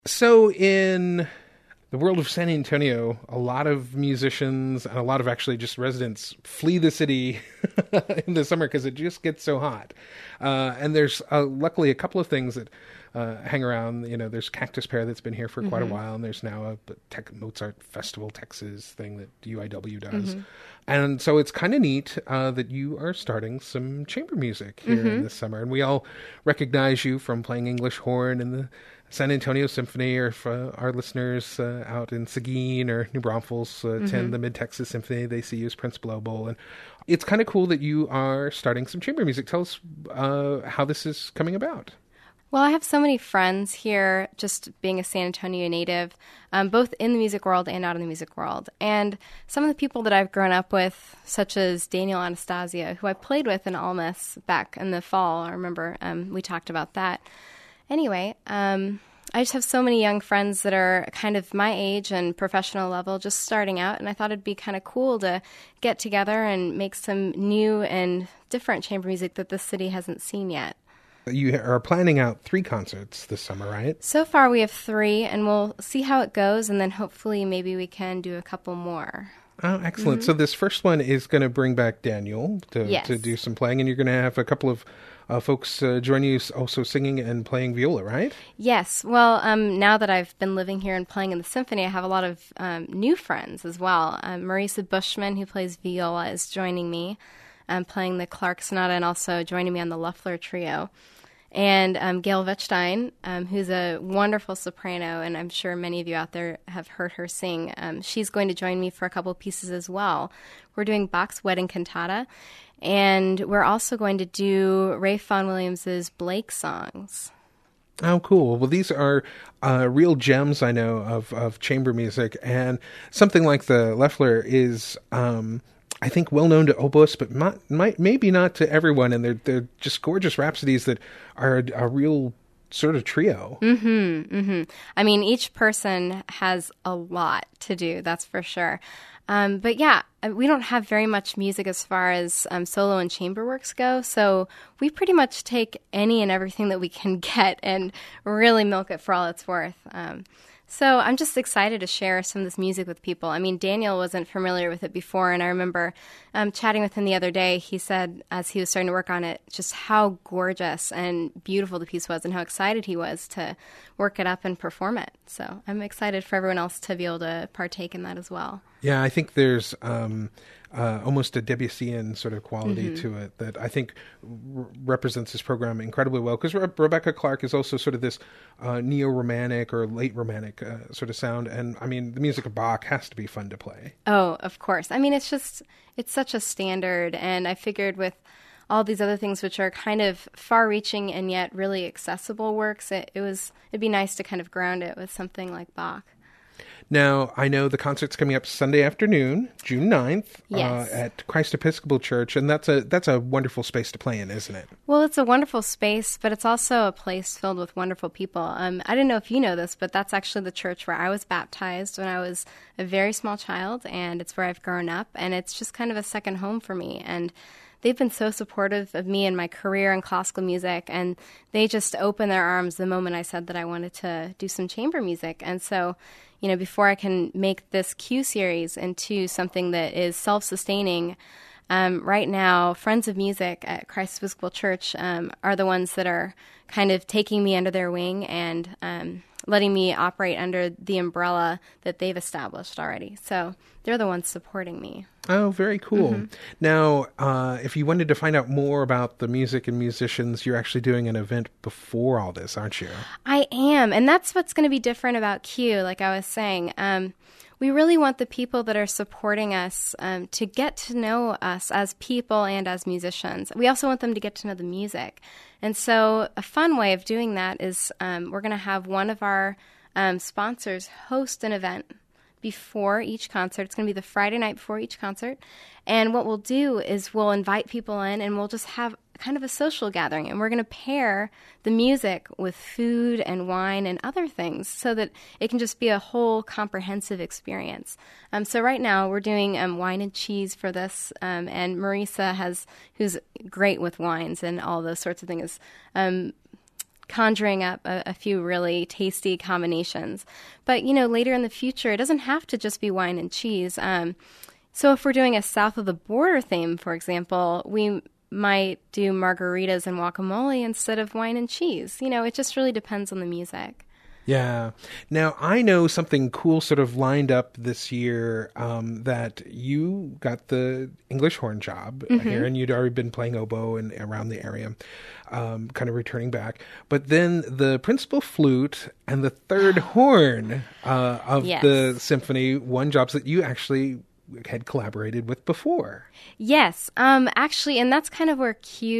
So in the world of San Antonio, a lot of musicians and a lot of actually just residents flee the city in the summer because it just gets so hot. And there's luckily a couple of things that hang around. You know, there's Cactus Pear that's been here for quite a while, and there's now a Mozart Festival Texas thing that UIW does. And so it's kind of neat that you are starting some chamber music here in this summer. And we all recognize you from playing English horn in the San Antonio Symphony, or if our listeners out in Seguin or New Braunfels attend the Mid-Texas Symphony, they see you as Principal Oboe. And it's kind of cool that you are starting some chamber music. Tell us how this is coming about. Well, I have so many friends here, just being a San Antonio native, both in the music world and out in the music world. And some of the people that I've grown up with, such as Daniel Anastasia, who I played with in Almas back in the fall. I remember we talked about that. Anyway, I just have so many young friends that are kind of my age and professional level, just starting out, and I thought it'd be kind of cool to get together and make some new and different chamber music that the city hasn't seen yet. You are planning out 3 concerts this summer, right? So far we have 3, and we'll see how it goes, and then hopefully maybe we can do a couple more. Oh, excellent. So this first one is going to bring back Daniel to do some playing, and you're going to have a couple of folks join you also singing and playing viola, right? Yes. Well, now that I've been living here and playing in the symphony, I have a lot of new friends as well. Marisa Bushman, who plays viola, is joining me, playing the Clark Sonata, and also joining me on the Loeffler Trio. And Gail Wettstein, who's a wonderful soprano, and I'm sure many of you out there have heard her sing. She's going to join me for a couple of pieces as well. We're doing Bach's Wedding Cantata, and we're also going to do Ralph Vaughan Williams's Blake songs. Oh, cool. Well, these are real gems, I know, of chamber music, and something like the Loeffler is I think well known to oboists, but maybe not to everyone. And they're just gorgeous rhapsodies that are a real sort of trio. I mean, each person has a lot to do, that's for sure. But yeah, we don't have very much music as far as solo and chamber works go, so we pretty much take any and everything that we can get and really milk it for all it's worth. So I'm just excited to share some of this music with people. I mean, Daniel wasn't familiar with it before, and I remember chatting with him the other day. He said, as he was starting to work on it, just how gorgeous and beautiful the piece was and how excited he was to work it up and perform it. So I'm excited for everyone else to be able to partake in that as well. Yeah, I think there's almost a Debussyan sort of quality to it that I think represents this program incredibly well, because Rebecca Clark is also sort of this neo-romantic or late romantic sort of sound, and I mean, the music of Bach has to be fun to play. Oh, of course. I mean, it's such a standard, and I figured with all these other things which are kind of far-reaching and yet really accessible works, it'd be nice to kind of ground it with something like Bach. Now, I know the concert's coming up Sunday afternoon, June 9th, at Christ Episcopal Church, and that's a wonderful space to play in, isn't it? Well, it's a wonderful space, but it's also a place filled with wonderful people. I didn't know if you know this, but that's actually the church where I was baptized when I was a very small child, and it's where I've grown up, and it's just kind of a second home for me. And they've been so supportive of me and my career in classical music, and they just opened their arms the moment I said that I wanted to do some chamber music. And so, you know, before I can make this Q series into something that is self-sustaining, right now, Friends of Music at Christ Episcopal Church are the ones that are kind of taking me under their wing and letting me operate under the umbrella that they've established already. So they're the ones supporting me. Oh, very cool. Now, if you wanted to find out more about the music and musicians, you're actually doing an event before all this, aren't you? I am, and that's what's going to be different about Q, like I was saying. We really want the people that are supporting us to get to know us as people and as musicians. We also want them to get to know the music. And so a fun way of doing that is we're going to have one of our sponsors host an event before each concert. It's going to be the Friday night before each concert. And what we'll do is we'll invite people in and we'll just have kind of a social gathering. And we're going to pair the music with food and wine and other things so that it can just be a whole comprehensive experience. So right now we're doing wine and cheese for this. And Marisa who's great with wines and all those sorts of things, conjuring up a few really tasty combinations. But, later in the future, it doesn't have to just be wine and cheese. So if we're doing a south of the border theme, for example, we might do margaritas and guacamole instead of wine and cheese. It just really depends on the music. Yeah. Now, I know something cool sort of lined up this year, that you got the English horn job here, and you'd already been playing oboe and around the area, kind of returning back. But then the principal flute and the third horn of the symphony won jobs that you actually had collaborated with before. Yes. Actually, and that's kind of where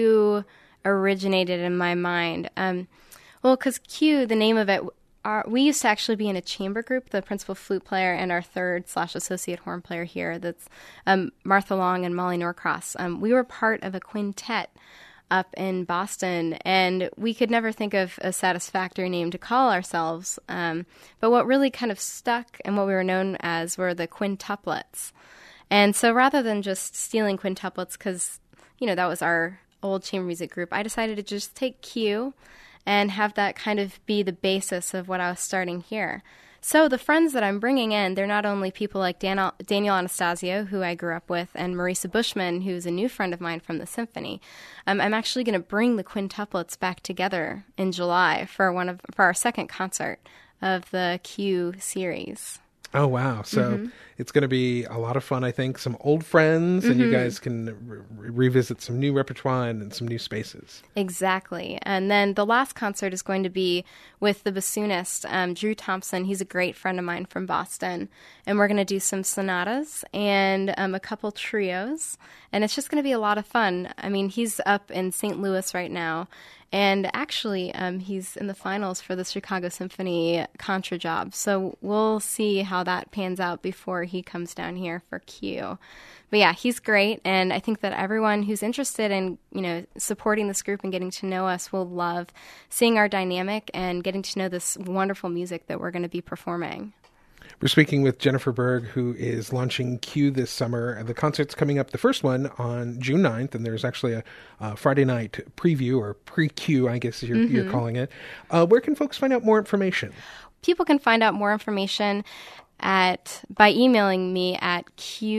Q originated in my mind. Well, because Q, the name of it, we used to actually be in a chamber group, the principal flute player and our third/associate horn player here. That's Martha Long and Molly Norcross. We were part of a quintet up in Boston, and we could never think of a satisfactory name to call ourselves. But what really kind of stuck and what we were known as were the quintuplets. And so rather than just stealing quintuplets, because, that was our old chamber music group, I decided to just take Q and have that kind of be the basis of what I was starting here. So the friends that I'm bringing in, they're not only people like Daniel Anastasio, who I grew up with, and Marisa Bushman, who's a new friend of mine from the symphony. I'm actually going to bring the quintuplets back together in July for our second concert of the Q series. Oh, wow. So it's going to be a lot of fun, I think. Some old friends, and you guys can revisit some new repertoire and some new spaces. Exactly. And then the last concert is going to be with the bassoonist, Drew Thompson. He's a great friend of mine from Boston. And we're going to do some sonatas and a couple trios. And it's just going to be a lot of fun. I mean, he's up in St. Louis right now. And actually, he's in the finals for the Chicago Symphony contra job. So we'll see how that pans out before he comes down here for Q. But yeah, he's great. And I think that everyone who's interested in, supporting this group and getting to know us will love seeing our dynamic and getting to know this wonderful music that we're going to be performing. We're speaking with Jennifer Berg, who is launching Q this summer. The concert's coming up, the first one, on June 9th, and there's actually a Friday night preview, or pre-Q, I guess you're calling it. Where can folks find out more information? People can find out more information by emailing me at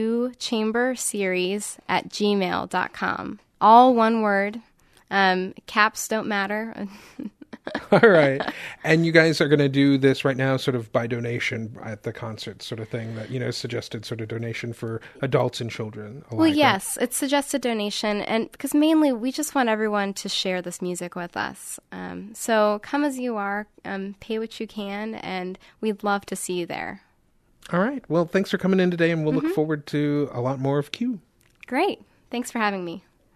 qchamberseries@gmail.com. All one word. Caps don't matter. All right. And you guys are going to do this right now sort of by donation at the concert sort of thing that, suggested sort of donation for adults and children alike. Well, yes, it's suggested donation. And because mainly we just want everyone to share this music with us. So come as you are, pay what you can, and we'd love to see you there. All right. Well, thanks for coming in today, and we'll look forward to a lot more of Q. Great. Thanks for having me.